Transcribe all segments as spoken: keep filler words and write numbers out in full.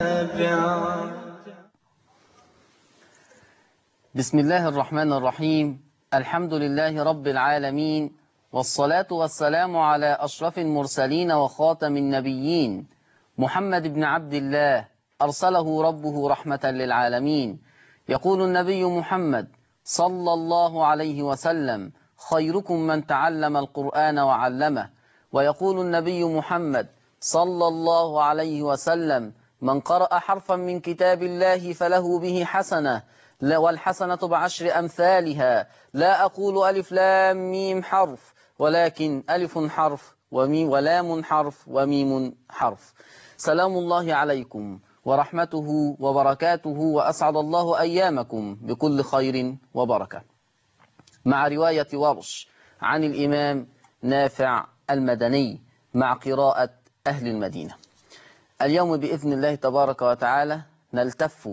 بسم الله الرحمن الرحيم. الحمد لله رب العالمين، والصلاة والسلام على أشرف المرسلين وخاتم النبيين محمد بن عبد الله، أرسله ربه رحمة للعالمين. يقول النبي محمد صلى الله عليه وسلم: خيركم من تعلم القرآن وعلمه. ويقول النبي محمد صلى الله عليه وسلم: من قرأ حرفا من كتاب الله فله به حسنة، والحسنة بعشر أمثالها. لا أقول ألف لام ميم حرف، ولكن ألف حرف وميم ولام حرف وميم حرف. سلام الله عليكم ورحمته وبركاته، وأسعد الله أيامكم بكل خير وبركة. مع رواية ورش عن الإمام نافع المدني مع قراءة أهل المدينة. اليوم بإذن الله تبارك وتعالى نلتف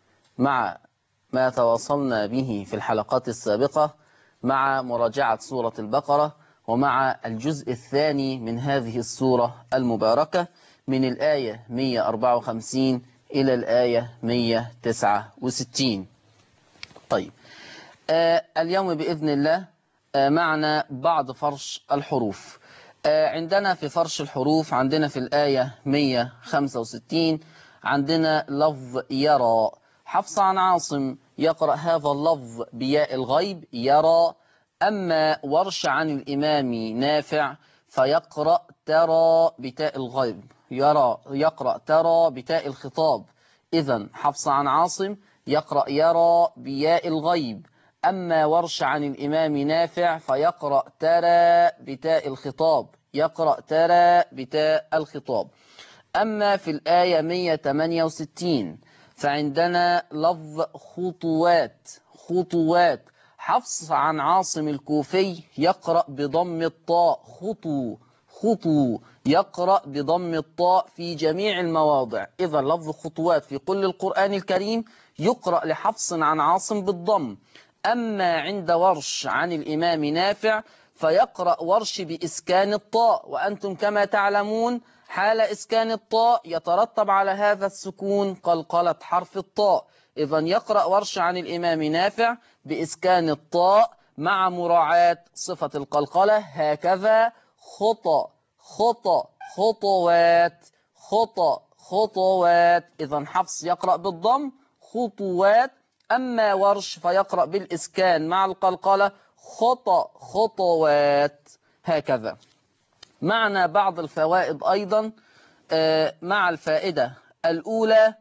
مع ما تواصلنا به في الحلقات السابقة مع مراجعة سورة البقرة، ومع الجزء الثاني من هذه السورة المباركة من الآية مئة وأربعة وخمسين إلى الآية مئة وتسعة وستين. طيب، آه اليوم بإذن الله آه معنا بعض فرش الحروف. آه عندنا في فرش الحروف، عندنا في الآية مئة وخمسة وستين عندنا لفظ يرى. حفص عن عاصم يقرأ هذا اللفظ بياء الغيب يرى، أما ورش عن الإمام نافع فيقرأ ترى بتاء الغيب، يرى يقرأ ترى بتاء الخطاب. إذن حفص عن عاصم يقرأ يرى بياء الغيب، أما ورش عن الإمام نافع فيقرأ ترى بتاء الخطاب، يقرأ ترى بتاء الخطاب. أما في الآية مئة وثمانية وستين فعندنا لفظ خطوات. خطوات حفص عن عاصم الكوفي يقرأ بضم الطاء خطو، خطو يقرأ بضم الطاء في جميع المواضع. إذا لفظ خطوات في كل القرآن الكريم يقرأ لحفص عن عاصم بالضم. أما عند ورش عن الإمام نافع فيقرأ ورش بإسكان الطاء، وأنتم كما تعلمون حال إسكان الطاء يترتب على هذا السكون قلقلة حرف الطاء. إذن يقرأ ورش عن الإمام نافع بإسكان الطاء مع مراعاة صفة القلقلة، هكذا خطى خطى خطوات خطى خطوات. إذن حفص يقرأ بالضم خطوات، أما ورش فيقرأ بالإسكان مع القلقلة خطى خطوات، هكذا. معنا بعض الفوائد أيضا. مع الفائدة الأولى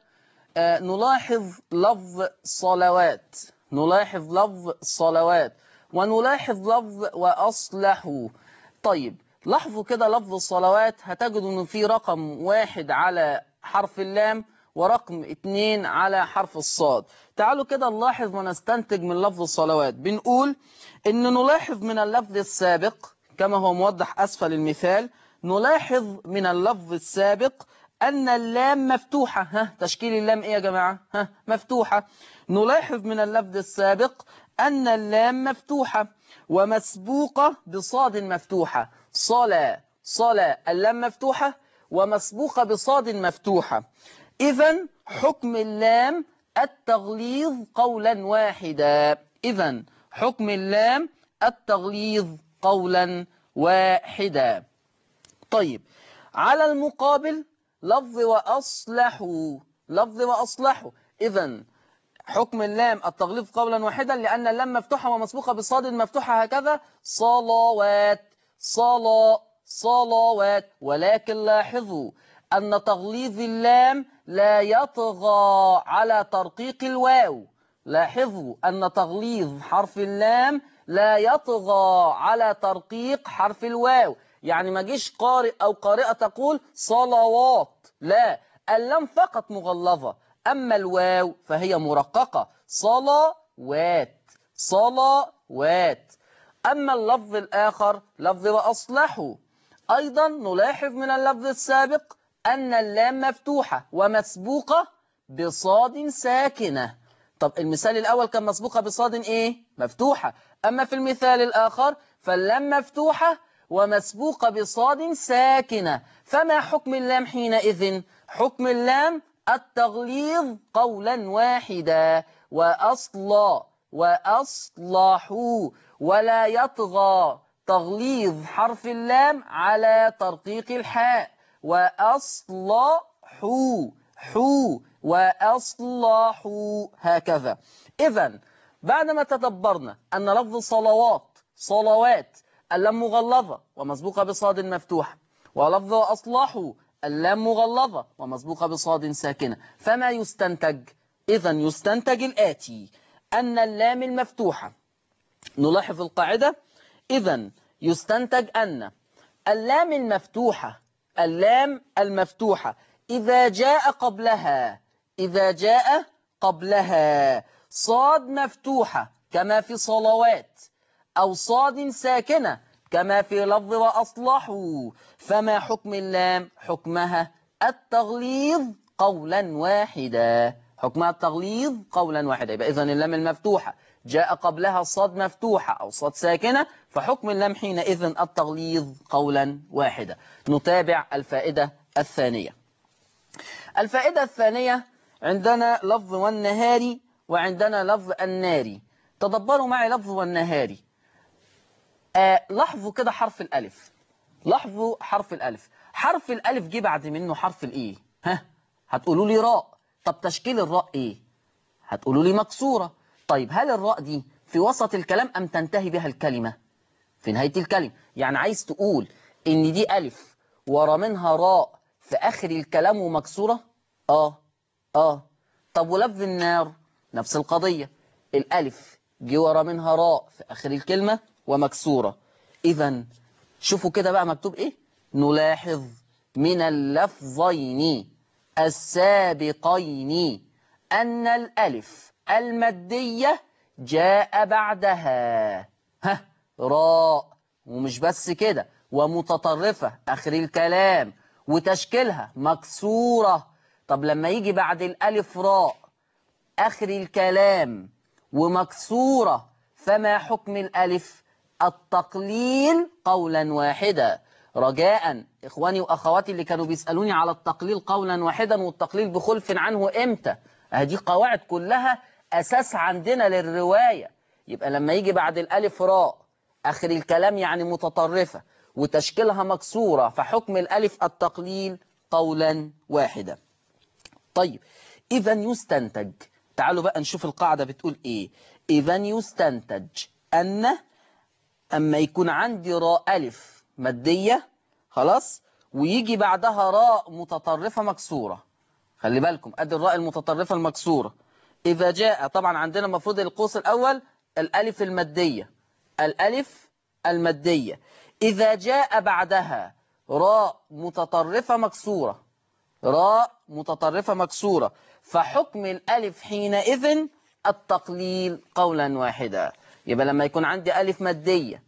نلاحظ لفظ صلوات، نلاحظ لفظ صلوات، ونلاحظ لفظ وأصلحوا. طيب، لاحظوا كده لفظ الصلوات، هتجدوا أنه في رقم واحد على حرف اللام ورقم اتنين على حرف الصاد. تعالوا كده نلاحظ ونستنتج من لفظ الصلوات. بنقول إن نلاحظ من اللفظ السابق كما هو موضح أسفل المثال، نلاحظ من اللفظ السابق أن اللام مفتوحة. ها تشكيل اللام إيه يا جماعة؟ ها مفتوحة. نلاحظ من اللفظ السابق أن اللام مفتوحة ومسبوقة بصاد مفتوحة. صلا صلا اللام مفتوحة ومسبوقة بصاد مفتوحة. إذن حكم اللام التغليظ قولا واحدا. إذن حكم اللام التغليظ قولا واحدا. طيب، على المقابل لفظ وأصلحوا، لفظ وأصلحوا. إذن حكم اللام التغليظ قولا واحدا لأن اللام مفتوحة ومسبوقة بصاد مفتوحة، هكذا صلوات صلا صلوات. ولكن لاحظوا أن تغليظ اللام لا يطغى على ترقيق الواو. لاحظوا أن تغليظ حرف اللام لا يطغى على ترقيق حرف الواو. يعني ما جيش قارئ أو قارئة تقول صلوات، لا، اللام فقط مغلظة، أما الواو فهي مرققة، صلوات صلوات. أما اللفظ الآخر لفظ وأصلحوا، أيضا نلاحظ من اللفظ السابق أن اللام مفتوحة ومسبوقة بصاد ساكنة. طب المثال الأول كان مسبوقة بصاد إيه؟ مفتوحة. أما في المثال الآخر فاللام مفتوحة ومسبوقة بصاد ساكنة. فما حكم اللام حينئذ؟ حكم اللام التغليظ قولا واحدا. وأصلا وأصلحوا ولا يطغى تغليظ حرف اللام على ترقيق الحاء. وأصلحوا حو وأصلحوا هكذا. إذن بعدما تدبرنا أن لفظ صلوات صلوات اللام مغلظة ومسبوقة بصاد مفتوحة، ولفظ أصلحوا اللام مغلظة ومسبوقة بصاد ساكنة، فما يستنتج؟ إذن يستنتج الآتي: أن اللام المفتوحة، نلاحظ القاعدة، إذن يستنتج أن اللام المفتوحة اللام المفتوحة إذا جاء قبلها إذا جاء قبلها صاد مفتوحة كما في صلوات، أو صاد ساكنة كما في لفظ وأصلحوا، فما حكم اللام؟ حكمها التغليظ قولا واحدا. حكمها التغليظ قولا واحدا. يبقى إذن اللام المفتوحة جاء قبلها صاد مفتوحة أو صاد ساكنة، فحكم اللام حينئذ التغليظ قولا واحدا. نتابع الفائدة الثانية. الفائدة الثانية عندنا لفظ والنهاري وعندنا لفظ الناري. تدبروا معي لفظ والنهاري. آه لاحظوا كده حرف الألف. لاحظوا حرف الألف. حرف الألف جه بعد منه حرف الإيه؟ ها؟ هتقولوا لي راء. طب تشكيل الراء إيه؟ هتقولوا لي مكسورة. طيب هل الراء دي في وسط الكلام أم تنتهي بها الكلمة؟ في نهاية الكلمة. يعني عايز تقول إن دي ألف ورا منها راء في آخر الكلام ومكسورة؟ آه آه. طب ولفظ النار نفس القضية. الألف جه ورا منها راء في آخر الكلمة ومكسورة. إذن شوفوا كده بقى مكتوب إيه؟ نلاحظ من اللفظين السابقين أن الألف المادية جاء بعدها ها راء، ومش بس كده، ومتطرفة آخر الكلام، وتشكيلها مكسورة. طب لما يجي بعد الألف راء آخر الكلام ومكسورة، فما حكم الألف؟ التقليل قولا واحدا. رجاء إخواني وأخواتي اللي كانوا بيسألوني على التقليل قولا واحدا والتقليل بخلف عنه إمتى، هذه قواعد كلها أساس عندنا للرواية. يبقى لما يجي بعد الألف راء آخر الكلام يعني متطرفة وتشكيلها مكسورة، فحكم الألف التقليل قولا واحدا. طيب إذا يستنتج، تعالوا بقى نشوف القاعدة بتقول إيه. إذا يستنتج أن أما يكون عندي راء ألف مادية خلاص ويجي بعدها راء متطرفة مكسورة، خلي بالكم أدي الراء المتطرفة المكسورة. إذا جاء طبعا عندنا المفروض القوس الأول الألف المادية الألف المادية إذا جاء بعدها راء متطرفة مكسورة راء متطرفة مكسورة، فحكم الألف حينئذ التقليل قولا واحدا. يبقى لما يكون عندي ألف مادية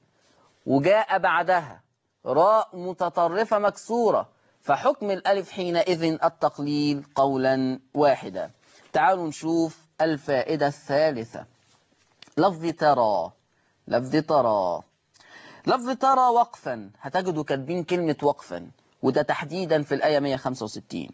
وجاء بعدها راء متطرفة مكسورة، فحكم الألف حينئذ التقليل قولا واحدا. تعالوا نشوف الفائدة الثالثة. لفظ ترى لفظ ترى لفظ ترى وقفا، هتجدوا كاتبين كلمة وقفا، وده تحديدا في الآية مئة وخمسة وستين.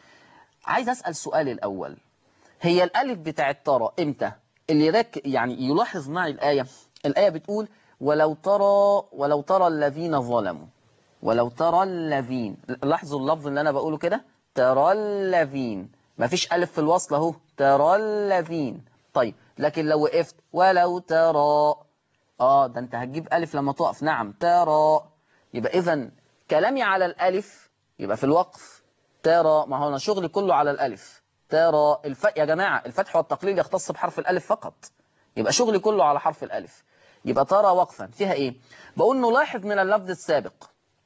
عايز أسأل سؤال الأول، هي الألف بتاعت ترى إمتى؟ اللي رك يعني يلاحظ معي الآية. الآية بتقول ولو ترى ولو ترى الذين ظلموا ولو ترى الذين. لاحظوا اللفظ اللي أنا بقوله كده، ترى الذين، مفيش ألف في الوصل أهو، ترى الذين. طيب لكن لو وقفت ولو ترى، آه ده أنت هتجيب ألف لما تقف. نعم ترى. يبقى إذن كلامي على الألف يبقى في الوقف ترى، ما هو أنا شغلي كله على الألف. ترى الف... يا جماعة الفتح والتقليل يختص بحرف الألف فقط، يبقى شغلي كله على حرف الألف. يبقى ترى وقفا فيها إيه؟ بقول نلاحظ من اللفظ السابق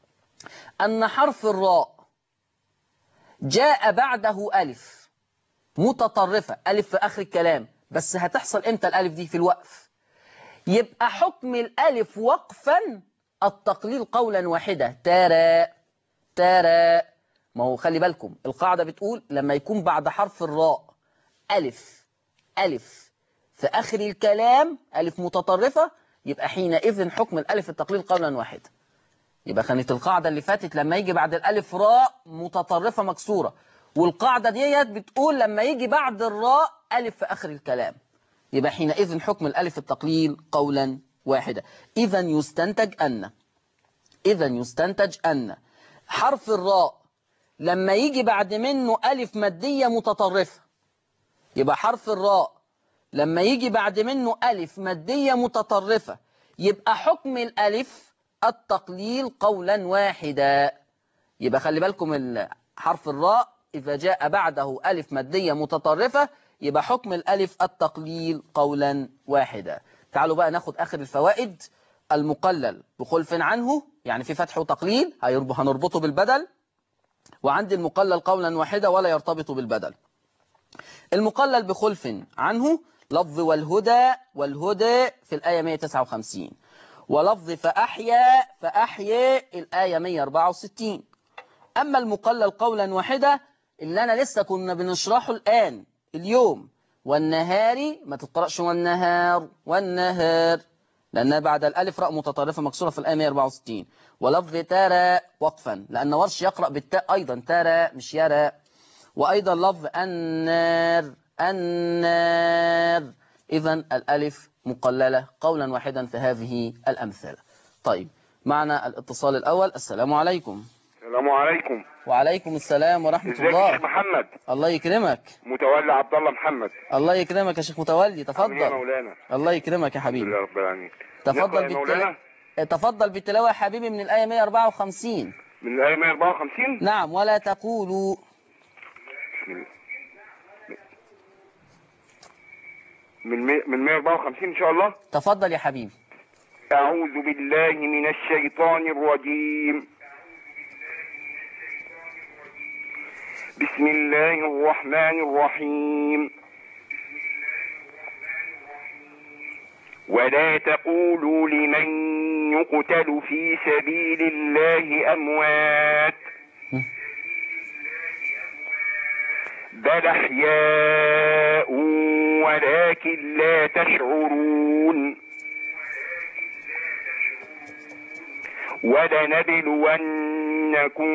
أن حرف الراء جاء بعده ألف متطرفة، ألف في آخر الكلام، بس هتحصل إمتى الألف دي؟ في الوقف. يبقى حكم الألف وقفا التقليل قولا واحدا. ترى ترى. ما هو خلي بالكم القاعدة بتقول لما يكون بعد حرف الراء ألف ألف في آخر الكلام ألف متطرفة، يبقى حينئذ حكم الألف التقليل قولا واحدا. يبقى كانت القاعدة اللي فاتت لما يجي بعد الألف راء متطرفة مكسورة والقاعدة ديت بتقول لما يجي بعد الراء ألف في آخر الكلام، يبقى حينئذ حكم الألف التقليل قولا واحدا. إذا يستنتج أن إذا يستنتج أن حرف الراء لما يجي بعد منه ألف مادية متطرفة، يبقى حرف الراء لما يجي بعد منه ألف مادية متطرفة يبقى حكم الألف التقليل قولا واحدا. يبقى خلي بالكم حرف الراء إذا جاء بعده ألف مادية متطرفة يبقى حكم الألف التقليل قولا واحدا. تعالوا بقى ناخد آخر الفوائد. المقلل بخلف عنه يعني في فتح وتقليل هنربطه بالبدل، وعند المقلل قولا واحدا ولا يرتبط بالبدل. المقلل بخلف عنه لفظ والهدى، والهدى في الآية مئة وتسعة وخمسين، ولفظ فأحيا فأحيا الآية مئة وأربعة وستين. أما المقلل قولا واحدا اللي أنا لسه كنا بنشرحه الآن اليوم، والنهار ما تتقرأش والنهار والنهار لأنها بعد الألف راء متطرفة مكسورة في الآية مئة وأربعة وستين. ولفظ ترى وقفا لأن ورش يقرأ بالتاء أيضا ترى مش يرى. وأيضا لفظ النار النار. إذا الألف مقللة قولا واحدا في هذه الأمثلة. طيب معنا الاتصال الأول. السلام عليكم. السلام عليكم. وعليكم السلام ورحمة ازيك الله. يا شيخ محمد؟ الله يكرمك. متولي عبد الله محمد. الله يكرمك يا شيخ متولي، تفضل. يا مولانا. الله يكرمك يا الحمد حبيبي. لله رب العالمين. تفضل بالتلاوة. تفضل بالتلاوة يا حبيبي من الآية مئة وأربعة وخمسين. من الآية مئة وأربعة وخمسين. نعم. ولا تقولوا. من من مئة وأربعة وخمسين إن شاء الله. تفضل يا حبيبي. أعوذ بالله من الشيطان الرجيم. بسم الله الرحمن الرحيم. ولا تقولوا لمن يقتل في سبيل الله أموات بل أحياء ولكن لا تشعرون. ولنبلونكم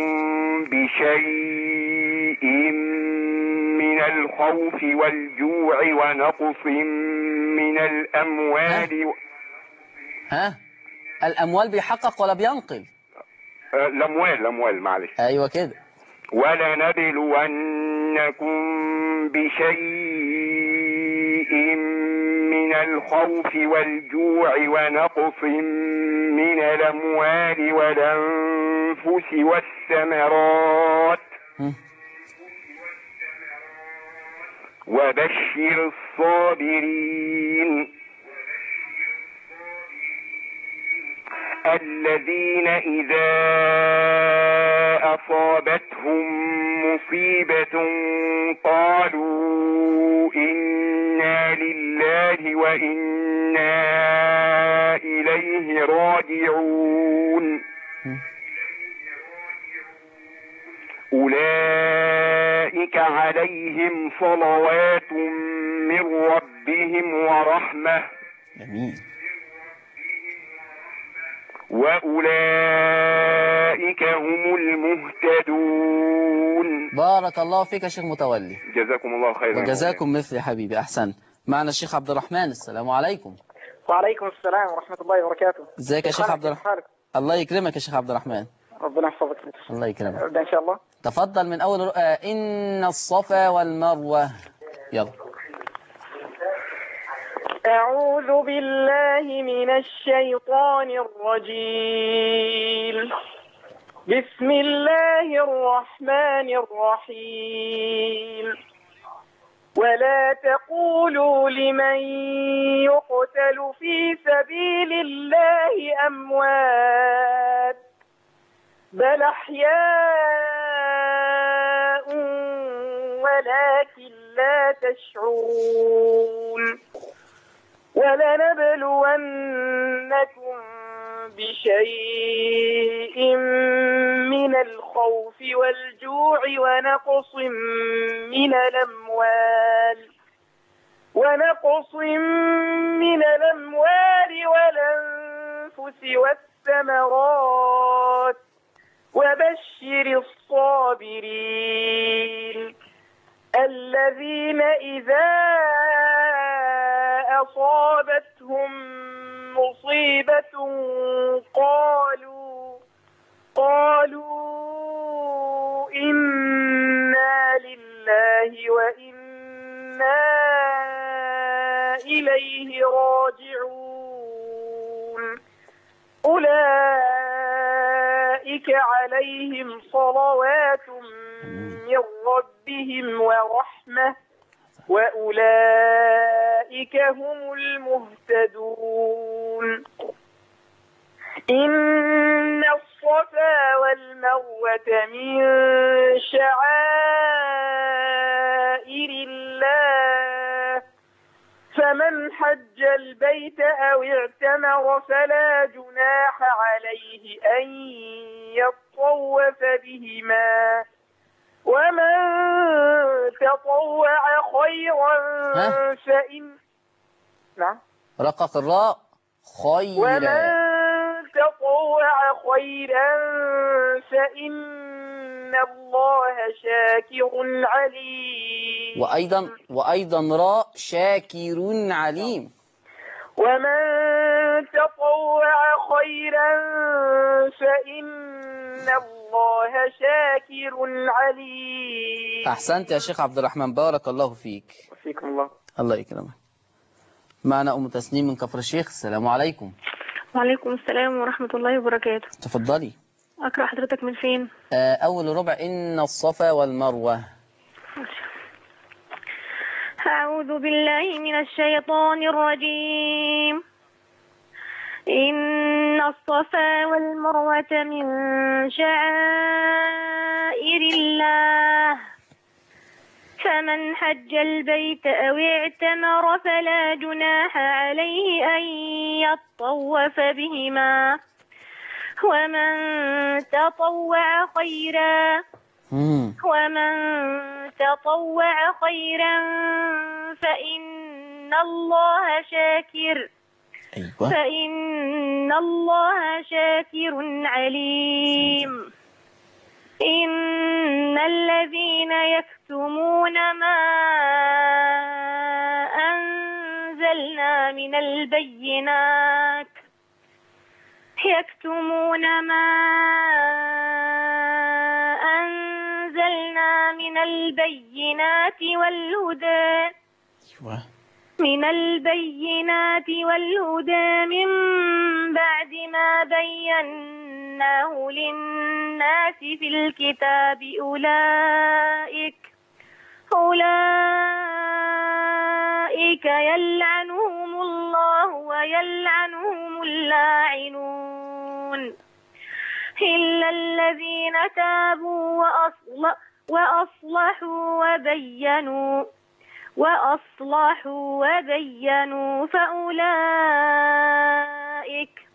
بشيء من الخوف والجوع ونقص من الأموال. ها, ها؟ الأموال بيحقق ولا بينقل؟ أه الأموال الأموال معلش. أيوة كده. ولنبلونكم بشيء من الخوف والجوع ونقص من الأموال والأنفس والثمرات وبشر الصابرين الذين إذا أصابتهم مصيبة قالوا إنا لله وإنا إليه راجعون. أولئك عليهم صلوات من ربهم ورحمة. جميل. وأولئك هم المهتدون. بارك الله فيك يا شيخ متولي. جزاكم الله خيرا. وجزاكم مثل يا حبيبي. أحسن. معنا الشيخ عبد الرحمن. السلام عليكم. وعليكم السلام ورحمة الله وبركاته. ازيك يا شيخ عبد الرحمن؟ الله يكرمك يا شيخ عبد الرحمن. ربنا يحفظك. الله يكرمك. ابدأ إن شاء الله. تفضل من أول رؤى. إن الصفا والمروة. يلا. أعوذ بالله من الشيطان الرجيم. بسم الله الرحمن الرحيم. ولا تقولوا لمن يقتل في سبيل الله أموات بل أحياء ولكن لا تشعرون. ولنبلونكم بشيء من الخوف والجوع ونقص من الأموال ونقص من الأموال والأنفس والثمرات وبشر الصابرين الذين إذا أصابتهم مصيبة قالوا قالوا إنا لله وإنا إليه راجعون أولئك عليهم صلوات من ربهم ورحمة وأولئك هم المهتدون إن الصفا والمروة من شعائر الله فمن حج البيت أو اعتمر فلا جناح عليه أن يطوف بهما ومن تطوع خيرا فإن نعم رقق الراء خيرا ومن تطوع خيرا فإن الله شاكر عليم وأيضا وأيضا راء شاكر عليم ومن تطوع خيرا فإن الله شاكر عليم. أحسنت يا شيخ عبد الرحمن، بارك الله فيك. فيكم الله. الله يكرمك. معنا أم تسنيم من كفر الشيخ. السلام عليكم. وعليكم السلام ورحمة الله وبركاته. تفضلي. أقرأ حضرتك من فين؟ أول ربع إن الصفا والمروة. أعوذ بالله من الشيطان الرجيم. إن الصفا والمروة من شعائر الله فمن حج البيت أو اعتمر فلا جناح عليه أن يطوف بهما ومن تطوع خيرا ومن تطوع خيرا فإن الله شاكر أيوة. فإن الله شاكر عليم. إن الذين يكتمون ما أنزلنا من البينات يكتمون ما أنزلنا من البينات والهدى من البينات والهدى من بعد ما بيناه للناس في الكتاب أولئك أولئك يلعنهم الله ويلعنهم اللاعنون إلا الذين تابوا وأصلحوا وأصلحوا وبينوا وأصلحوا وبينوا فأولئك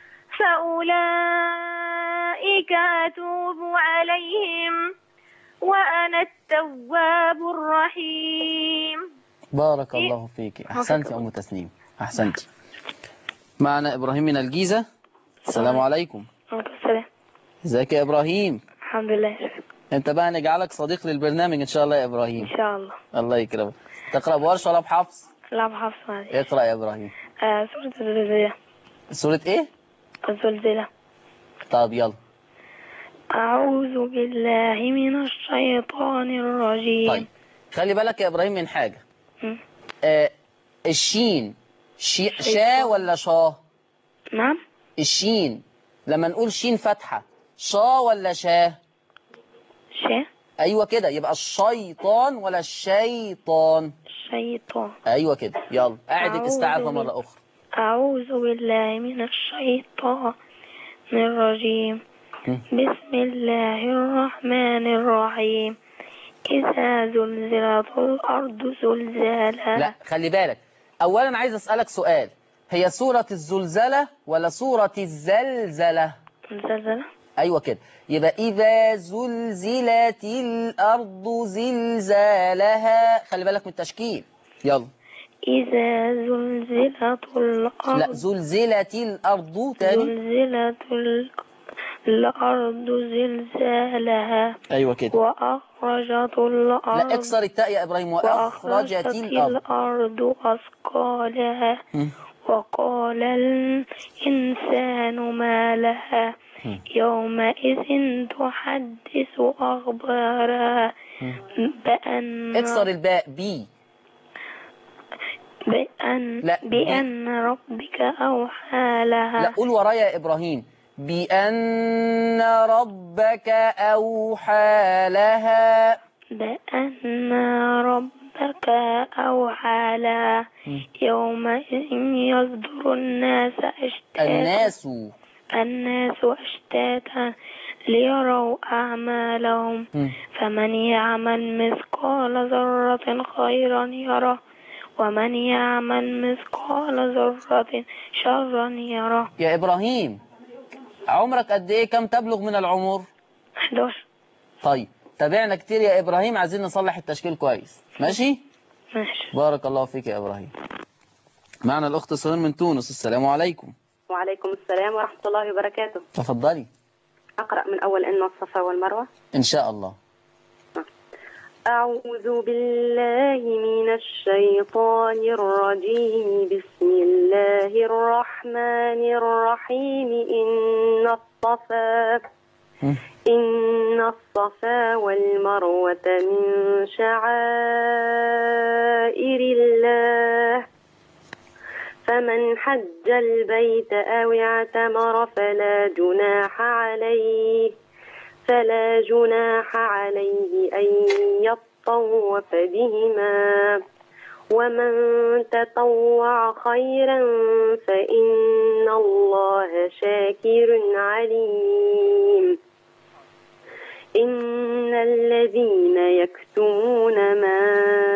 فأولئك أتوب عليهم وأنا التواب الرحيم. بارك الله فيك. أحسنت يا أم تسنيم، أحسنت. معنا إبراهيم من الجيزة. السلام عليكم. السلام. ازيك يا إبراهيم؟ الحمد لله. أنت بقى نجعلك صديق للبرنامج إن شاء الله يا إبراهيم. إن شاء الله. الله يكرمك. تقرأ بورش ولا بحفص؟ لا بحفص. اقرأ يا إبراهيم. آه سورة الزلزلة. سورة إيه؟ الزلزلة. طب يلا. أعوذ بالله من الشيطان الرجيم. طيب خلي بالك يا إبراهيم من حاجة. م? آه الشين شي شا ولا شا؟ نعم. الشين لما نقول شين فتحة شا ولا شا؟ شا. أيوة كده، يبقى الشيطان ولا الشيطان؟ الشيطان. أيوة كده. يلا أعد الاستعاذة مرة أخرى. أعوذ بالله من الشيطان الرجيم. بسم الله الرحمن الرحيم. إذا زلزلت الأرض زلزالها. لا خلي بالك، أولا عايز أسألك سؤال، هي سورة الزلزلة ولا سورة الزلزلة؟ الزلزلة. أيوة كده، يبقى إذا زلزلت الأرض زلزالها. خلي بالك من التشكيل. يلا. إذا زلزلت الأرض. لا زلزلت الأرض تاني. زلزلت ال... الأرض زلزالها أيوة كده. وأخرجت لا الأرض اكسر التاء يا إبراهيم. وأخرجت وأخرجت الأرض. الأرض أثقالها مم. وقال الإنسان ما لها مم. يومئذ تحدث أخبارها بأن اكسر الباء بي. بأن, لا بي. بأن ربك أوحى لها. لا قول ورايا يا إبراهيم. بأن ربك أوحى لها. بأن ربك أوحى لها يومئذ يصدر الناس أشتاتا الناس الناس أشتاتا ليروا أعمالهم مم. فمن يعمل مثقال ذرة خيرا يره ومن يعمل مثقال ذرة شرا يره. يا إبراهيم عمرك قد إيه؟ كم تبلغ من العمر؟ أحد عشر. طيب تابعنا كتير يا إبراهيم، عايزين نصلح التشكيل كويس. ماشي؟ ماشي. بارك الله فيك يا إبراهيم. معنا الأخت سهير من تونس. السلام عليكم. وعليكم السلام ورحمة الله وبركاته. تفضلي. أقرأ من أول إن الصفا والمروة إن شاء الله. أعوذ بالله من الشيطان الرجيم. بسم الله الرحمن الرحيم. إن الصفا إن الصفا والمروة من شعائر الله فمن حج البيت أو اعتمر فلا جناح عليه فلا جناح عليه أن يطوف بهما ومن تطوع خيرا فإن الله شاكر عليم. إن الذين يكتمون ما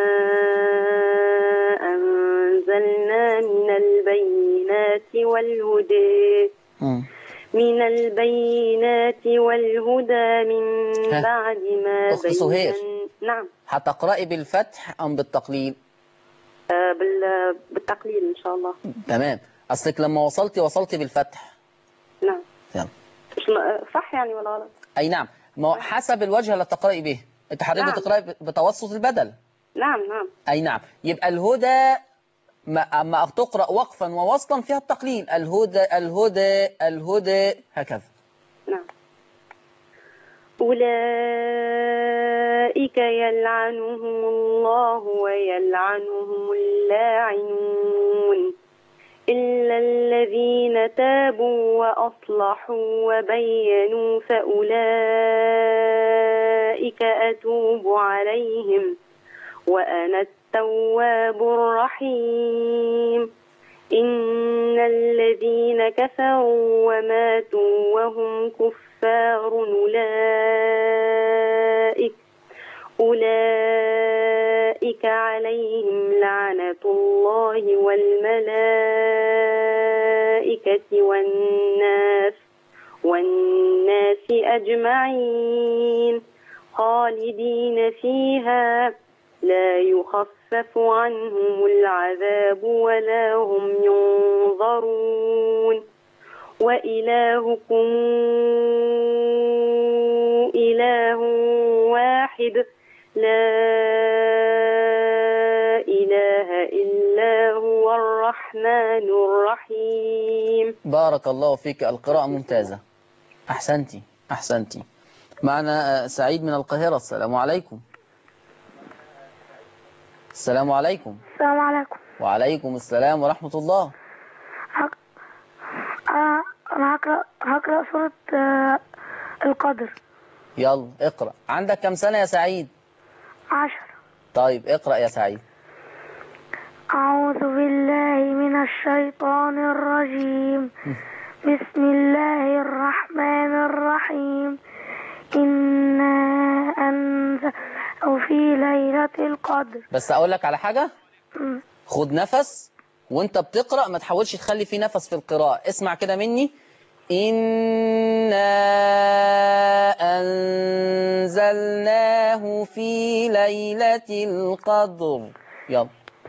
أنزلنا من البينات والهدى من البينات والهدى من ها. بعد ما أخت سهير. بين. نعم. هتقرأي بالفتح أم بالتقليل؟ آه بال... بالتقليل إن شاء الله. تمام. أصلك لما وصلتي وصلتي بالفتح. نعم. يلا. صح يعني ولا غلط؟ أي نعم، ما حسب الوجه اللي تقرأي به. أنت حضرتك نعم. بتقرأي بتوسط البدل. نعم نعم. أي نعم. يبقى الهدى ما أما تقرأ وقفا ووصلا فيها التقليل. الهدى الهدى الهدى هكذا. نعم. أولئك يلعنهم الله ويلعنهم اللاعنون إلا الذين تابوا وأصلحوا وبينوا فأولئك أتوب عليهم وأنا التواب الرحيم. إن الذين كفروا وماتوا وهم كفار أولئك أولئك عليهم لعنة الله والملائكة والناس والناس أجمعين خالدين فيها لا يخفف عنهم العذاب ولا هم ينظرون وإلهكم إله واحد لا إله إلا هو الرحمن الرحيم. بارك الله فيك، القراءة ممتازة. أحسنتي أحسنتي. معنا سعيد من القاهرة. السلام عليكم. السلام عليكم. السلام عليكم. وعليكم السلام ورحمة الله. هك... آه أنا هقرأ هقرأ سورة آه القدر. يلا اقرأ. عندك كم سنة يا سعيد؟ عشر. طيب اقرأ يا سعيد. أعوذ بالله من الشيطان الرجيم. بسم الله الرحمن الرحيم. إنا أنزلناه في ليلة القدر. بس أقول لك على حاجة. م. خد نفس وانت بتقرأ، ما تحاولش تخلي فيه نفس في القراءة. اسمع كده مني. إنا أنزلناه في ليلة القدر. يلا.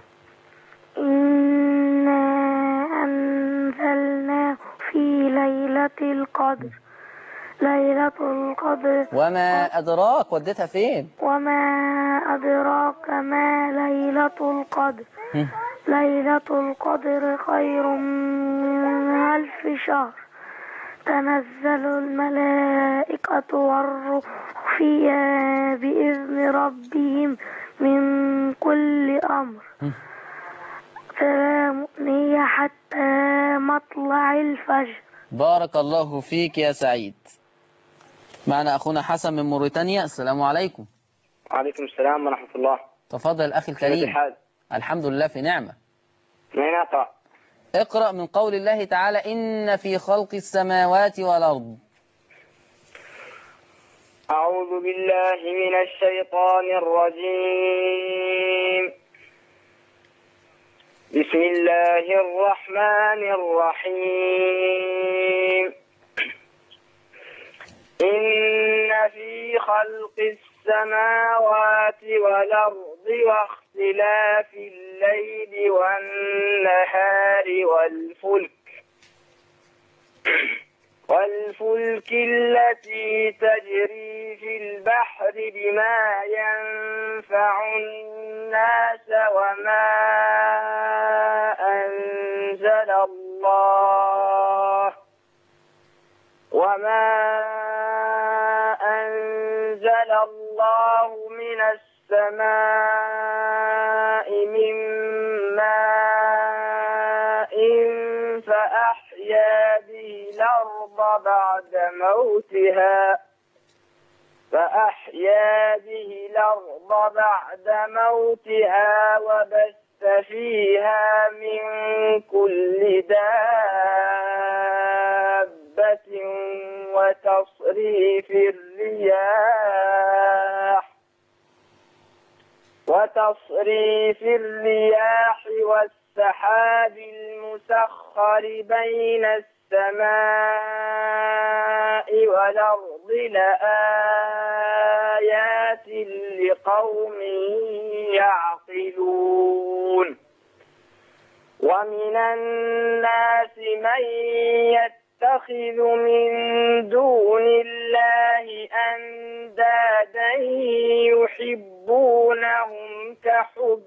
إنا أنزلناه في ليلة القدر ليلة القدر. وما أدراك وديتها فين؟ وما أدراك ما ليلة القدر. هم. ليلة القدر خير من ألف شهر. تنزل الملائكة والروح فيها بإذن ربهم من كل أمر. هم. سلام هي حتى مطلع الفجر. بارك الله فيك يا سعيد. معنا أخونا حسن من موريتانيا. السلام عليكم. وعليكم السلام ورحمة الله. تفضل أخي كيف الكريم. الحال؟ الحمد لله في نعمة. من أين أقرأ؟ اقرأ من قول الله تعالى إن في خلق السماوات والأرض. أعوذ بالله من الشيطان الرجيم. بسم الله الرحمن الرحيم. إن في خلق السماوات والأرض واختلاف الليل والنهار والفلك والفلك التي تجري في البحر بما ينفع الناس وما أنزل الله وما أنزل الله من السماء من ماء فأحيا به الأرض بعد موتها فأحيا به الأرض بعد موتها وبث فيها من كل دابة وتصريف الرياح وتصريف الرياح والسحاب المسخر بين السماء والأرض لآيات لقوم يعقلون. ومن الناس من يتخذ من دون الله أندادا يحبونهم كحب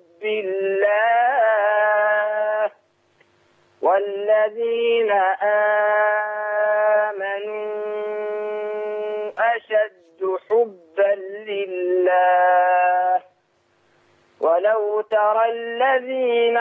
الله والذين آمنوا أشد حبا لله ولو ترى الذين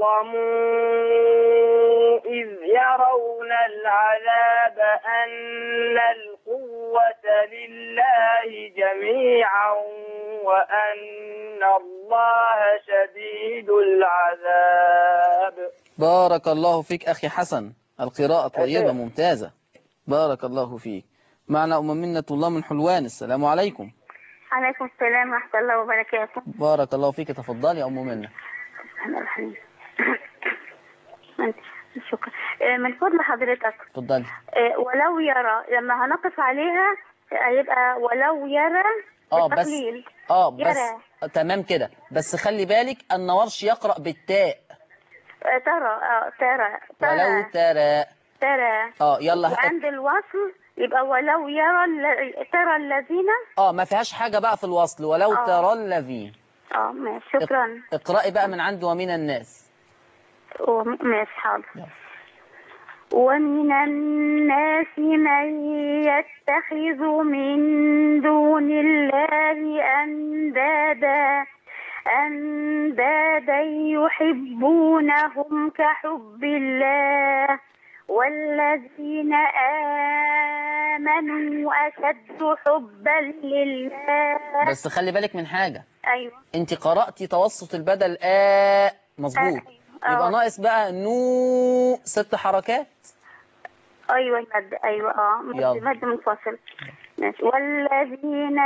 ظلموا إذ يرون العذاب أن القوة لله جميعا وأن الله شديد العذاب. بارك الله فيك أخي حسن. القراءة طيبة ممتازة. بارك الله فيك. معنا أم منة الله من حلوان. السلام عليكم. عليكم السلام ورحمة الله وبركاته. بارك الله فيك. تفضلي يا أم منة. شكرا. من فضل حضرتك تفضلي. ولو يرى لما هنقف عليها هيبقى ولو يرى اه بس بالتقليل. اه بس يرى. تمام كده، بس خلي بالك أن ورش يقرأ بالتاء. ترى اه ترى ولو ترى ترى اه يلا. وعند الوصل يبقى ولو يرى الل- ترى الذين اه ما فيهاش حاجة بقى في الوصل. ولو آه. ترى الذين. اه ماشي شكرا. اقرأي بقى من عند ومن الناس. ماشي حاضر. ومن الناس من يتخذ من دون الله أندادا أندادا يحبونهم كحب الله والذين آمنوا أشد حبا لله. بس خلي بالك من حاجة. أيوة. انت قرأتي توسط البدل آ مظبوط. أيوة. يبقى ناقص بقى نو ست حركات. أيوة مد أيوة اه يلا. مد مد منفصل. ماشي. والذين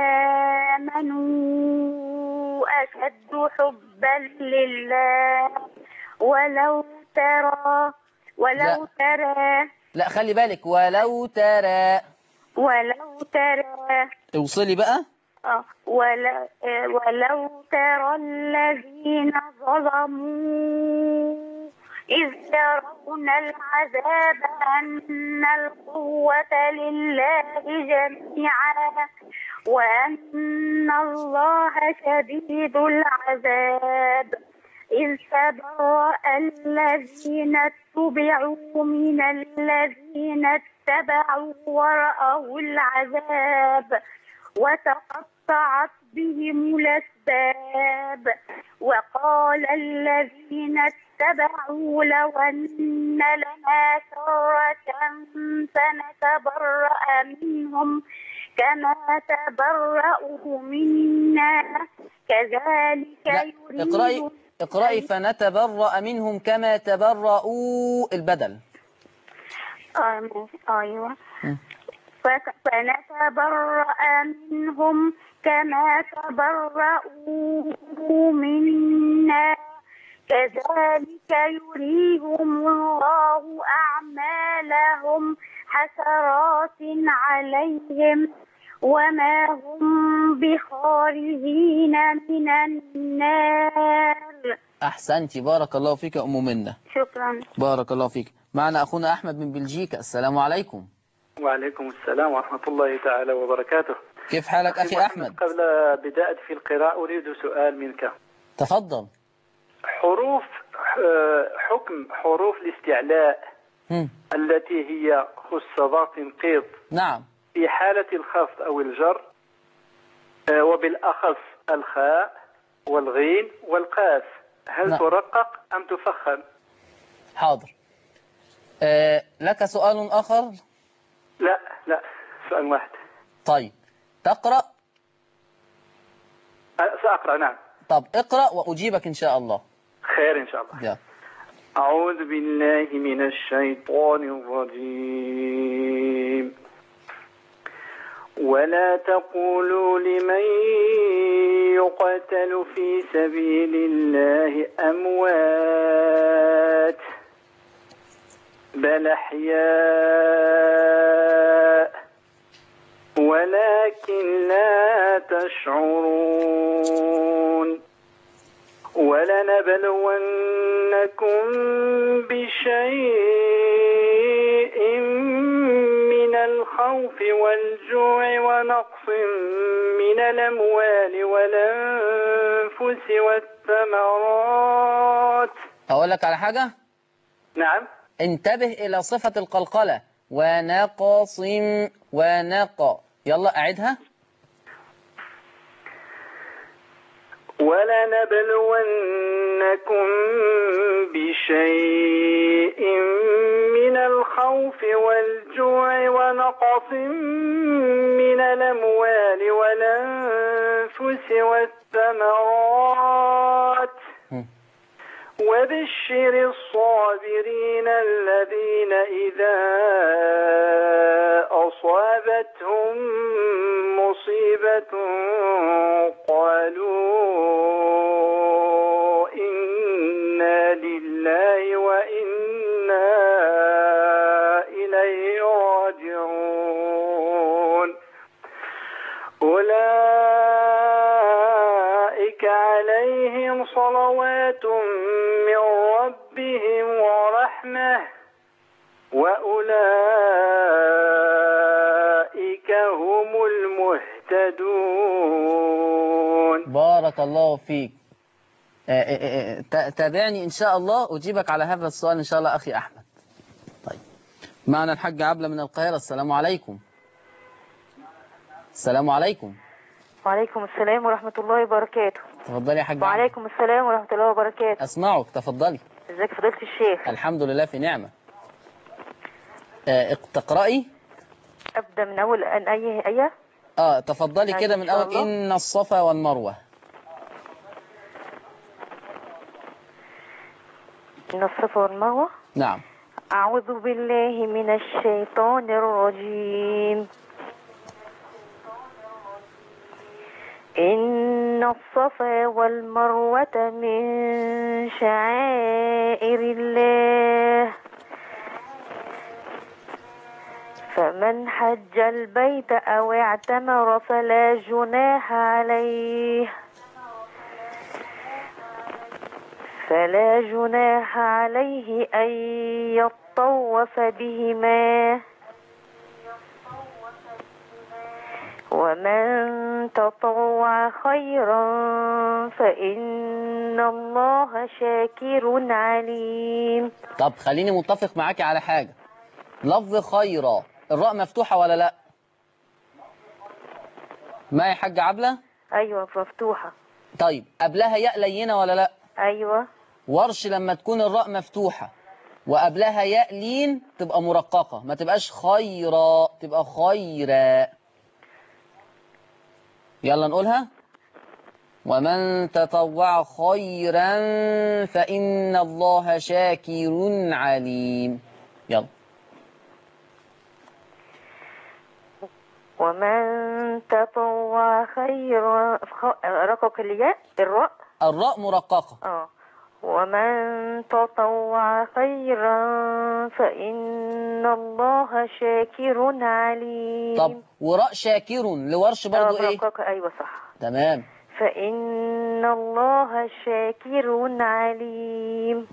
آمنوا أشد حبا لله ولو ترى ولو لا. ترى لا خلي بالك ولو ترى. ولو ترى اوصلي بقى. اه ولو, آه، ولو ترى الذين ظلموا إذ يرون يرون العذاب أن القوة لله جميعا وأن الله شديد العذاب إذ تبرأ الذين اتبعوا من الذين اتبعوا ورأوا العذاب وتقطعت بهم الأسباب وقال الذين اتبعوا لو أن لنا كرة فنتبرأ منهم كما تبرأوا منا كذلك لا، اقرأي يريد اقرأي فنتبرأ منهم كما تبرؤوا البدل. آه، أيوة فنتبرأ منهم كما تبرؤوا منا كذلك يريهم الله أعمالهم حسرات عليهم وما هم بخارجين من النار. أحسنتي، بارك الله فيك يا أم منة. شكرا. بارك الله فيك. معنا أخونا أحمد من بلجيكا. السلام عليكم. وعليكم السلام ورحمة الله تعالى وبركاته. كيف حالك أخي أحمد؟ قبل بداية في القراءة أريد سؤال منك. تفضل. حروف حكم حروف الاستعلاء هم. التي هي خص تنقيط نعم في حالة الخفض أو الجر، وبالأخص الخاء والغين والقاف، هل نعم. ترقق أم تفخم؟ حاضر. أه لك سؤال آخر؟ لا لا، سؤال واحد. طيب تقرأ؟ سأقرأ. نعم. طب اقرأ وأجيبك إن شاء الله. خير إن شاء الله. يا. أعوذ بالله من الشيطان الرجيم. ولا تقولوا لمن يقتل في سبيل الله أموات بل أحياء ولكن لا تشعرون. ولنبلونكم بشيء من الخوف والجوع ونقص من الأموال والأنفس والثمرات. أقول لك على حاجة؟ نعم. انتبه إلى صفة القلقلة. ونقص ونق. يلا أعدها. ولنبلونكم بشيء من الخوف والجوع ونقص من الأموال والأنفس والثمرات وبشر الصابرين الذين إذا أصابتهم مصيبة قالوا إنا لله وإنا إليه راجعون. أولئك عليهم صلوات من ربهم ورحمة وأولئك هم المهتدون. بارك الله فيك. تابعني إن شاء الله أجيبك على هذا السؤال إن شاء الله أخي أحمد. طيب معنا الحاج عبلة من القاهرة. السلام عليكم. السلام عليكم. وعليكم السلام ورحمة الله وبركاته. تفضلي يا حاج. وعليكم السلام ورحمة الله وبركاته. أسمعك، تفضلي. ازيك فضيلة الشيخ؟ الحمد لله في نعمة. اه تقرأي؟ أبدأ من أول أن أي آية؟ اه تفضلي كده من أول. إن الصفا والمروة. إن الصفا والمروة. نعم. أعوذ بالله من الشيطان الرجيم. إن الصفا والمروة من شعائر الله فمن حج البيت أو اعتمر فلا جناح عليه فلا جناح عليه أن يطوف بهما ومن تطوع خيرا فإن الله شاكر عليم. طب خليني متفق معاكي على حاجة. لفظ خيرا الراء مفتوحة ولا لا؟ ما يا حاجة عبلة؟ أيوة مفتوحة. طيب قبلها ياء لينة ولا لا؟ أيوة. ورش لما تكون الراء مفتوحة وقبلها ياء لين تبقى مرققة، ما تبقاش خيرا، تبقى خيرا. يلا نقولها. ومن تطوع خيرا فإن الله شاكر عليم. يلا. ومن تطوع خيرا رقق الياء الراء الراء مرققة. اه ومن تطوع خيرا فإن الله شاكر عليم. طب وراء شاكر لورش برضو ايه؟ مرققة. ايوه صح. تمام. فإن الله شاكر عليم.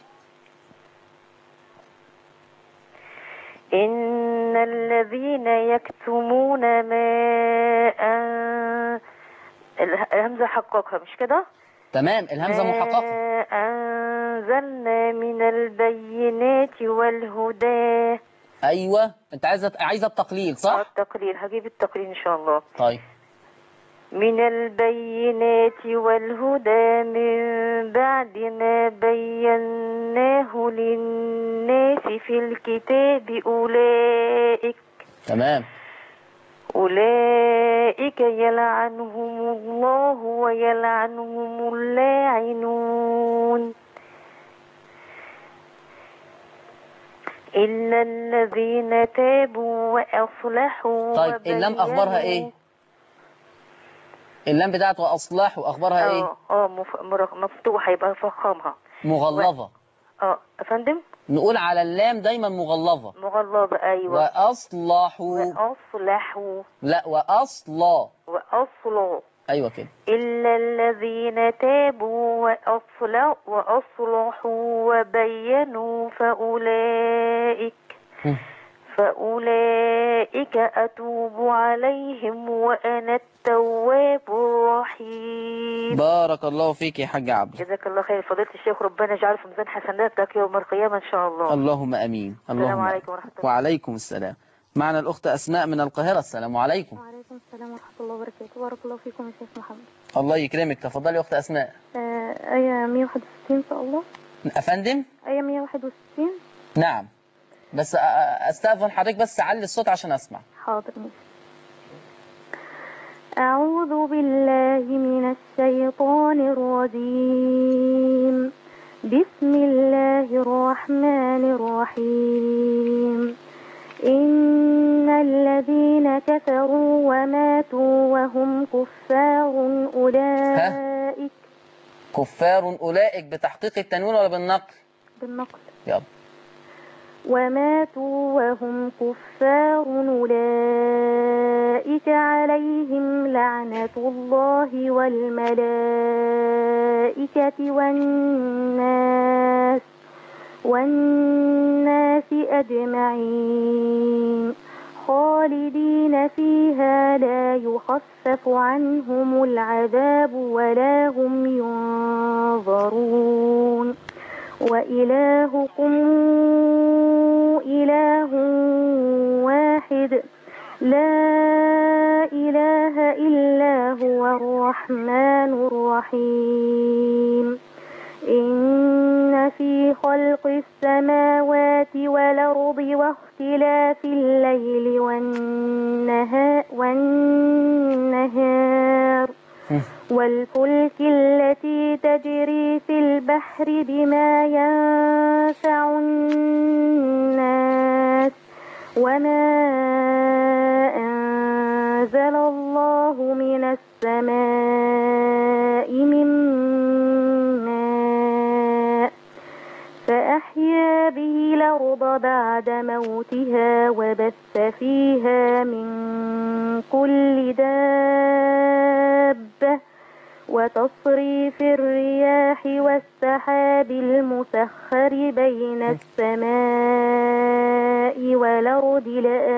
إن الذين يكتمون ما أن... الهمزة حققها مش كده؟ تمام الهمزة محققة. ما أنزلنا من البينات والهدى. أيوة أنت عايزة عايزة التقليل صح؟ التقليل هجيب التقليل إن شاء الله. طيب. من البينات والهدى من بعد ما بيناه للناس في الكتاب أولئك. تمام. أولئك يلعنهم الله ويلعنهم اللاعنون إلا الذين تابوا وأصلحوا. طيب اللام أخبارها إيه؟ اللام بتاعت وأصلحوا أخبارها إيه؟ اه اه مفتوحة يبقى فخامها. مغلظة. و... اه أفندم؟ نقول على اللام دايما مغلظة. مغلظة أيوة. وأصلحوا. وأصلحوا. لا وأصلا. وأصلوا. أيوة كده. إلا الذين تابوا وأصلحوا وأصلحوا وبينوا فأولئك فأولئك أتوب عليهم وأنا التواب الرحيم. بارك الله فيك يا حاج عبد. جزاك الله خير فضيلة الشيخ، ربنا يجعله في ميزان حسناتك يوم القيامة إن شاء الله. اللهم أمين. السلام عليكم ورحمة الله. وعليكم السلام. معنا الأخت أسماء من القاهرة. السلام عليكم. وعليكم السلام ورحمة الله وبركاته. بارك الله فيكم يا شيخ محمد. الله يكرمك. تفضلي يا أخت أسماء. آه آية مية وواحد وستين إن شاء الله. أفندم؟ آية مية وواحد وستين. نعم. بس أستأذن حضرتك بس علي الصوت عشان أسمع. حاضر ماشي. أعوذ بالله من الشيطان الرجيم. بسم الله الرحمن الرحيم. إن الذين كفروا وماتوا وهم كفار أولئك. كفار أولئك بتحقيق التنوين ولا بالنقل؟ بالنقل. يلا. وماتوا وهم كفار أولئك عليهم لعنة الله والملائكة والناس والناس أجمعين خالدين فيها لا يخفف عنهم العذاب ولا هم ينظرون وإلهكم إله واحد لا إله إلا هو الرحمن الرحيم. إن في خلق السماوات والأرض واختلاف الليل والنهار, والنهار والفلك التي تجري في البحر بما ينفع الناس وما أنزل الله من السماء من ماء فأحيا به الأرض بعد موتها وبث فيها من كل دابة وتصريف الرياح والسحاب المسخر بين السماء والأرض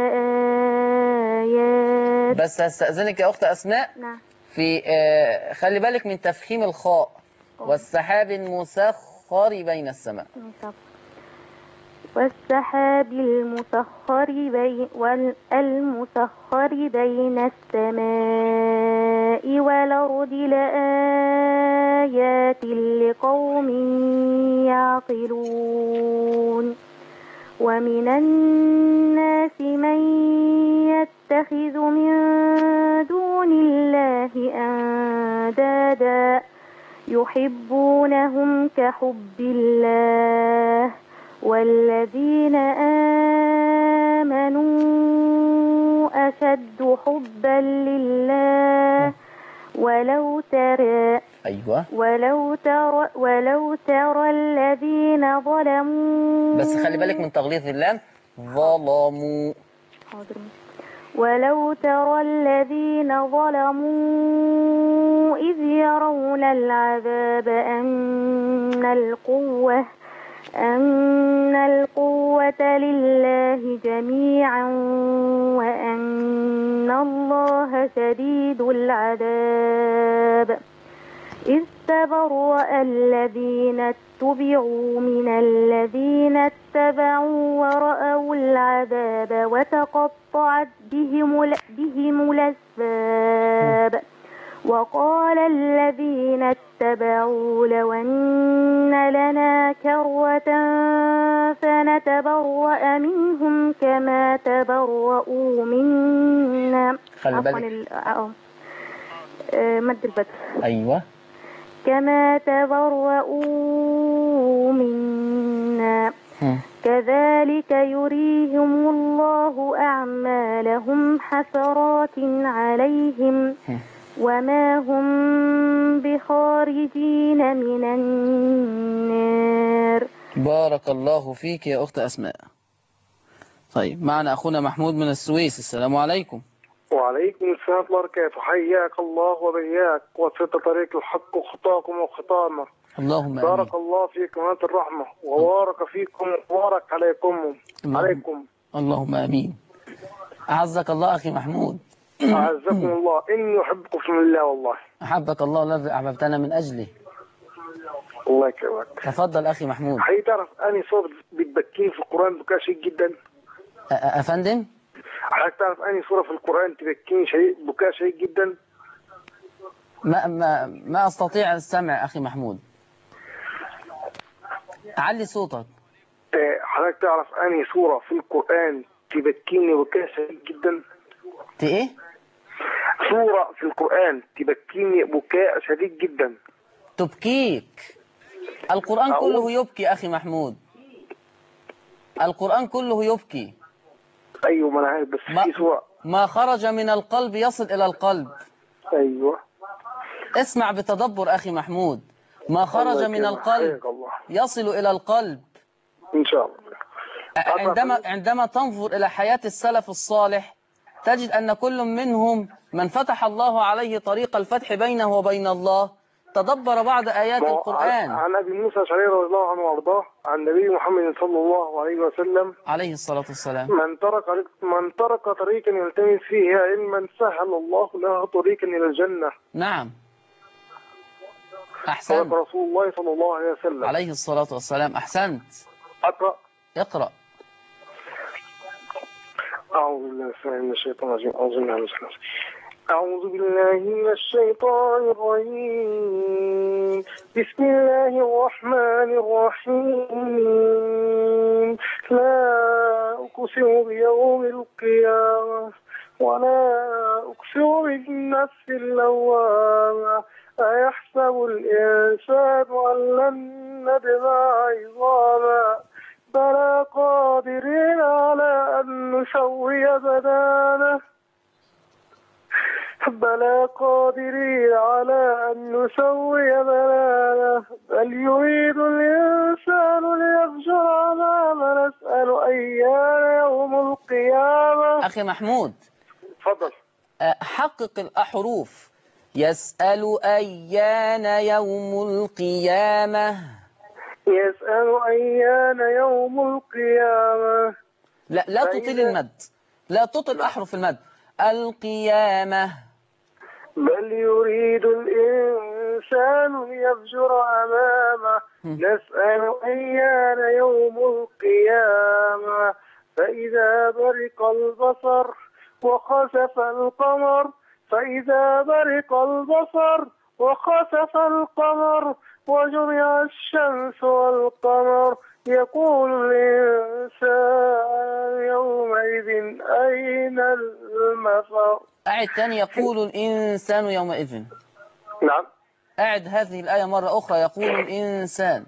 لآيات. بس هستأذنك يا أخت أسماء. نعم. في آه خلي بالك من تفخيم الخاء. والسحاب المسخر بين السماء. والسحاب المسخر بين والمسخر بين السماء والأرض لآيات لقوم يعقلون. ومن الناس من يتخذ من دون الله أندادا يحبونهم كحب الله والذين آمنوا أشد حبا لله ولو ترى أيوة ولو ترى ولو ترى الذين ظلموا. بس خلي بالك من تغليظ اللام. ظلموا. ولو ترى الذين ظلموا إذ يرون العذاب أن القوة أن القوة لله جميعا وأن الله شديد العذاب. إذ تبرأ الذين اتبعوا من الذين اتبعوا ورأوا العذاب وتقطعت بهم بهم الأسباب. وقال الذين اتبعوا لو أن لنا كرة فنتبرأ منهم كما تبرؤوا منا. خلي بالك. مد البدء. أيوة. كما تبرؤوا منا كذلك يريهم الله أعمالهم حسرات عليهم وما هم بخارجين من النار. بارك الله فيك يا أخت أسماء. طيب معنا أخونا محمود من السويس. السلام عليكم. وعليكم السلام ورحمة الله وبركاته. حياك الله وبياك وسط طريق الحق وخطاكم وخطانا. اللهم بارك الله فيكم وأنت الرحمة وبارك فيكم وبارك عليكم عليكم. اللهم آمين. أعزك الله أخي محمود. أعزكم الله. إني أحبكم في الله والله. أحبك الله الذي أحببتنا من أجله. الله يكرمك. تفضل أخي محمود. حقيقة تعرف أني صوت بتبكيني في القرآن بكاء شديد جدا. أفندم؟ حضرتك تعرف أني سورة في القرآن تبكيني شديد بكاء شديد جدا. ما ما ما أستطيع السمع أخي محمود. علي صوتك. حضرتك تعرف أني سورة في القرآن تبكيني بكاء شديد جدا. إيه؟ سورة في القرآن تبكيني بكاء شديد جدا. تبكيك؟ القرآن أقول. كله يبكي أخي محمود. القرآن كله يبكي. أيوة ما أنا عارف بس ما, في سورة ما خرج من القلب يصل إلى القلب. أيوة. اسمع بتدبر أخي محمود. ما خرج من القلب يصل إلى القلب. إن شاء الله. عندما عندما تنظر إلى حياة السلف الصالح تجد أن كل منهم من فتح الله عليه طريق الفتح بينه وبين الله تدبر بعض آيات القرآن. عن أبي موسى الأشعري رضي الله عنه وأرضاه عن النبي محمد صلى الله عليه وسلم عليه الصلاة والسلام من ترك من ترك طريقا يلتمس فيه علما سهل الله له طريقا إلى الجنة. نعم أحسنت. رسول الله صلى الله عليه وسلم عليه الصلاة والسلام. أحسنت. أقرأ. اقرأ. أعوذ بالله من الشيطان الرجيم. أعوذ بالله من الشيطان الرجيم. أعوذ بالله من الشيطان الرجيم. بسم الله الرحمن الرحيم. لا أقسم بيوم القيامة ولا أقسم بالنفس اللوامة أيحسب الإنسان أن لن نجمع عظاما بلى قادرين على أن نسوي بنانه بلى قادرين على أن نسوي بنانه بل يريد الإنسان ليفجر أمامه نسأل أيان يوم القيامة. أخي محمود تفضل. حقق الأحرف يسأل أيان يوم القيامة. يسأل أيان يوم القيامة. لا لا تطيل المد، لا تطيل أحرف المد. القيامة. بل يريد الإنسان ليفجر أمامه. نسأل أيان يوم القيامة. فإذا برق البصر وخسف القمر فإذا برق البصر وخسف القمر وجمع الشمس والقمر يقول الإنسان يومئذ أين المفر. أعد تاني. يقول الإنسان يومئذ. نعم. أعد هذه الآية مرة أخرى. يقول الإنسان.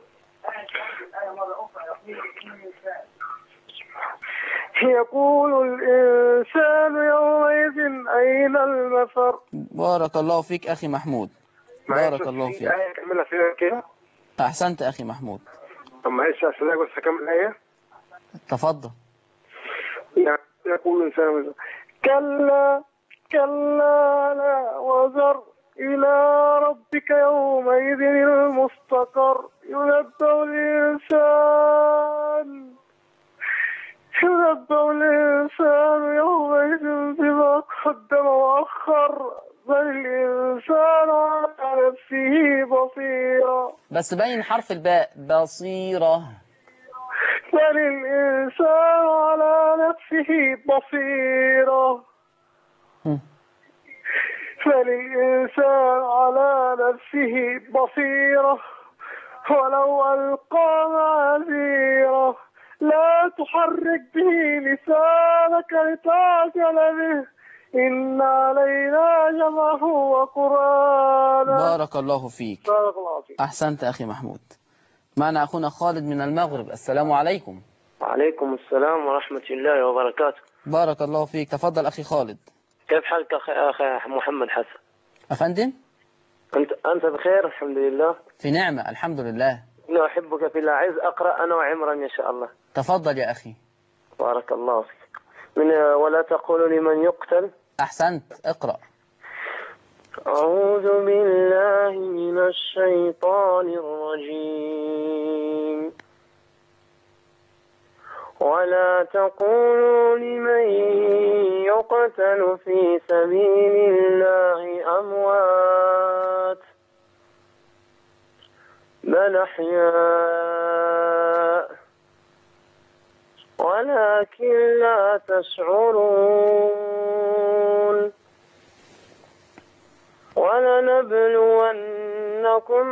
يقول الإنسان يومئذ أين المفر. بارك الله فيك أخي محمود. بارك الله فيك. آية كملها فيها كده. أحسنت أخي محمود. طب معلش عشان بس أكمل الآية. تفضل. يقول الإنسان كلا كلا لا وزر إلى ربك يومئذ المستقر. ينبأ الإنسان ينبأ الإنسان يومئذ بما قدم وأخر. بل الإنسان على نفسه بصيرة. بس بين حرف الباء. بصيرة. بل الإنسان على نفسه بصيرة. بل الإنسان على نفسه بصيرة ولو ألقى معاذيره. لا تحرك به لسانك لتعجل به إن علينا جمعه وقرآنه. بارك الله فيك. بارك الله فيك. أحسنت أخي محمود. معنا أخونا خالد من المغرب. السلام عليكم. وعليكم السلام ورحمة الله وبركاته. بارك الله فيك. تفضل أخي خالد. كيف حالك أخي محمد حسن؟ أفندم؟ أنت أنت بخير الحمد لله. في نعمة الحمد لله. أنا أحبك في الله. عايز أقرأ أنا وعمران إن شاء الله. تفضل يا أخي. بارك الله فيك. من ولا تقولوا لمن يقتل. أحسنت. اقرأ. أعوذ بالله من الشيطان الرجيم. ولا تقولوا لمن يقتل في سبيل الله أموات بل أحياء ولكن لا تشعرون. ولنبلونكم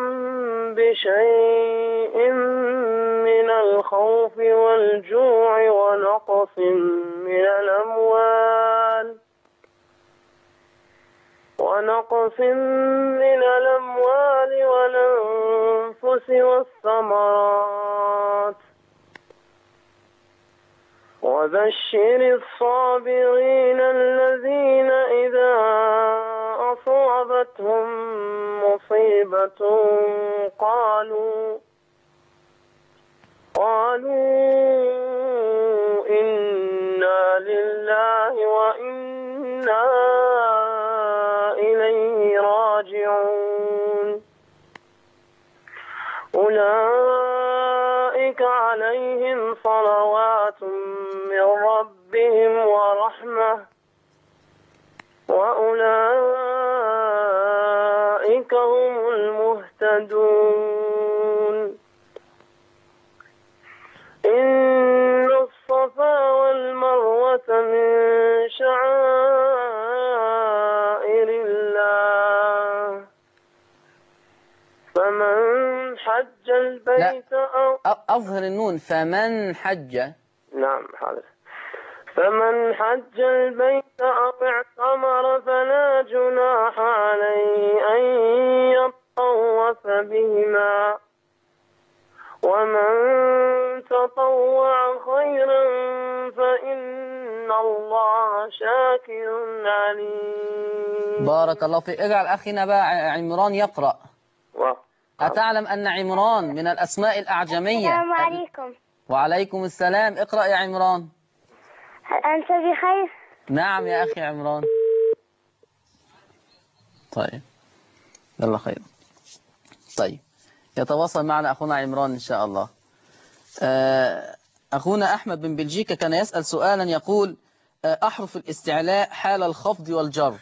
بشيء من الخوف والجوع ونقص من الأموال ونقص من الأموال والأنفس والثمرات وبشر الصابرين الذين إذا أصابتهم مصيبة قالوا قالوا إنا لله وإنا إليه راجعون. أولئك عليهم صلوات من ربهم ورحمة وأولئك هم المهتدون. إن الصفا والمروة من شعائر الله فمن حج البيت أو أظهر النون. فمن حج. نعم حاضر. فمن حج البيت أو اعتمر فلا جناح عليه أن يطوف بهما ومن تطوع خيرا فإن الله شاكر عليم. بارك الله فيك. اجعل أخينا بقى عمران يقرأ. و... أتعلم أن عمران من الأسماء الأعجمية؟ السلام عليكم. وعليكم السلام. اقرأ يا عمران. أنت بخير؟ نعم يا أخي عمران. طيب يلا خير. طيب يتواصل معنا أخونا عمران إن شاء الله. أخونا أحمد بن بلجيكا كان يسأل سؤالا يقول أحرف الاستعلاء حال الخفض والجر.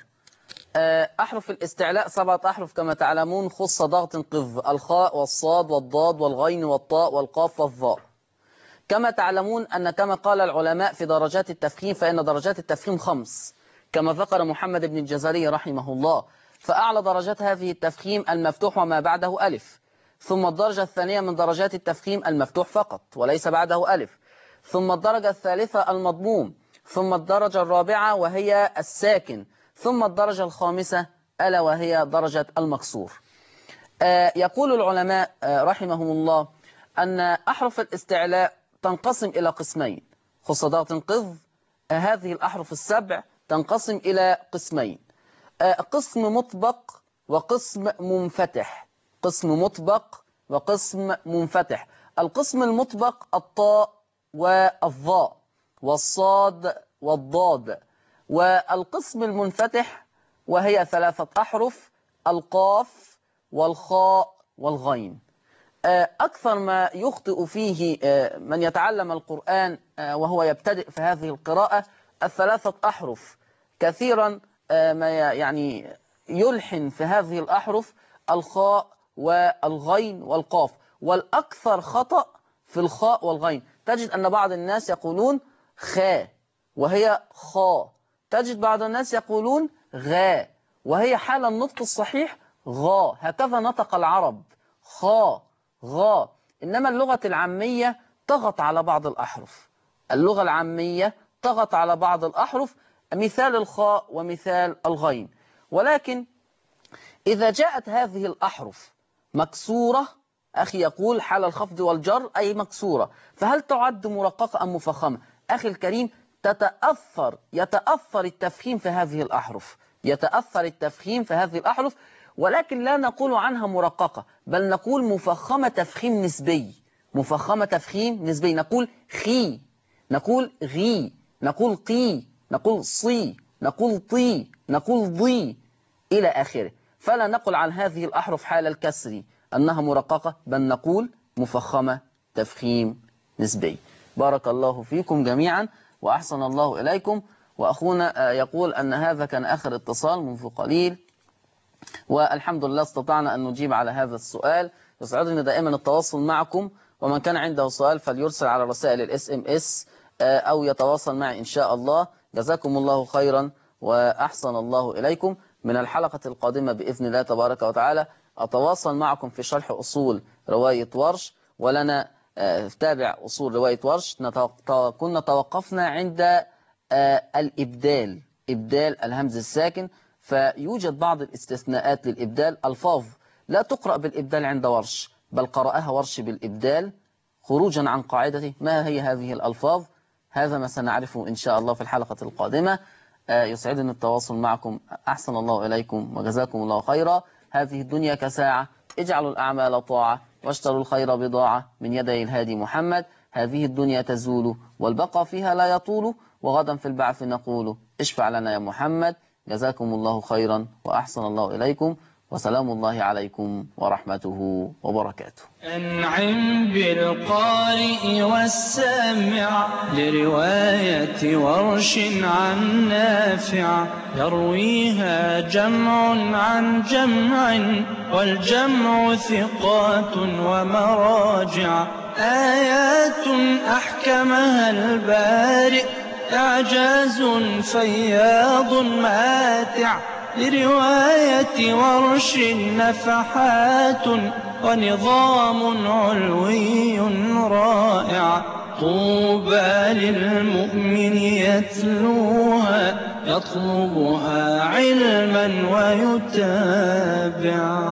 أحرف الاستعلاء سبعة أحرف كما تعلمون، خص ضغط قذ، الخاء والصاد والضاد والغين والطاء والقاف والظاء. كما تعلمون أن كما قال العلماء في درجات التفخيم فإن درجات التفخيم خمس كما ذكر محمد بن الجزري رحمه الله. فأعلى درجات هذه التفخيم المفتوح وما بعده ألف، ثم الدرجة الثانية من درجات التفخيم المفتوح فقط وليس بعده ألف، ثم الدرجة الثالثة المضموم، ثم الدرجة الرابعة وهي الساكن، ثم الدرجة الخامسة ألا وهي درجة المكسور. آه يقول العلماء آه رحمهم الله أن أحرف الاستعلاء تنقسم إلى قسمين، خص ضغط قذ. آه هذه الأحرف السبع تنقسم إلى قسمين، آه قسم مطبق وقسم منفتح. قسم مطبق وقسم منفتح. القسم المطبق الطاء والظاء والصاد والضاد. والقسم المنفتح وهي ثلاثة أحرف، القاف والخاء والغين. أكثر ما يخطئ فيه من يتعلم القرآن وهو يبتدئ في هذه القراءة الثلاثة أحرف. كثيرا ما يعني يلحن في هذه الأحرف الخاء والغين والقاف، والأكثر خطأ في الخاء والغين. تجد أن بعض الناس يقولون خاء وهي خاء، تجد بعض الناس يقولون غاء وهي حال النطق الصحيح غاء. هكذا نطق العرب خاء غاء. إنما اللغة العامية تغط على بعض الأحرف، اللغة العامية تغط على بعض الأحرف، مثال الخاء ومثال الغين. ولكن إذا جاءت هذه الأحرف مكسورة، أخي يقول حال الخفض والجر أي مكسورة، فهل تعد مرققة أم مفخمة؟ أخي الكريم تتأثر يتأثر التفخيم في هذه الأحرف، يتأثر التفخيم في هذه الأحرف، ولكن لا نقول عنها مرققة، بل نقول مفخمة تفخيم نسبي. مفخمة تفخيم نسبي، نقول خي، نقول غي، نقول قي، نقول صي، نقول طي، نقول ضي إلى آخره. فلا نقل عن هذه الأحرف حال الكسر أنها مرققة، بل نقول مفخمة تفخيم نسبي. بارك الله فيكم جميعا وأحسن الله إليكم. وأخونا يقول أن هذا كان آخر اتصال منذ قليل، والحمد لله استطعنا أن نجيب على هذا السؤال. يسعدني دائما التواصل معكم، ومن كان عنده سؤال فليرسل على رسائل الاس ام اس أو يتواصل معي إن شاء الله. جزاكم الله خيرا وأحسن الله إليكم. من الحلقة القادمة بإذن الله تبارك وتعالى أتواصل معكم في شرح أصول رواية ورش، ولنا تابع أصول رواية ورش. كنا توقفنا عند الإبدال، إبدال الهمز الساكن، فيوجد بعض الاستثناءات للإبدال. ألفاظ لا تقرأ بالإبدال عند ورش، بل قرأها ورش بالإبدال خروجا عن قاعدته. ما هي هذه الألفاظ؟ هذا ما سنعرفه إن شاء الله في الحلقة القادمة. يسعدني التواصل معكم. أحسن الله إليكم وجزاكم الله خيرا. هذه الدنيا كساعة، اجعلوا الأعمال طاعة واشتروا الخير بضاعة من يدي الهادي محمد. هذه الدنيا تزول والبقى فيها لا يطول، وغدا في البعث نقول اشفع لنا يا محمد. جزاكم الله خيرا وأحسن الله إليكم، وسلام الله عليكم ورحمته وبركاته. أنعم بالقارئ والسامع لرواية ورش عن نافع، يرويها جمع عن جمع والجمع ثقات ومراجع، آيات أحكمها البارئ إعجاز فياض ماتع، لرواية ورش نفحات ونظام علوي رائع، طوبى للمؤمن يتلوها يطلبها علما ويتابع.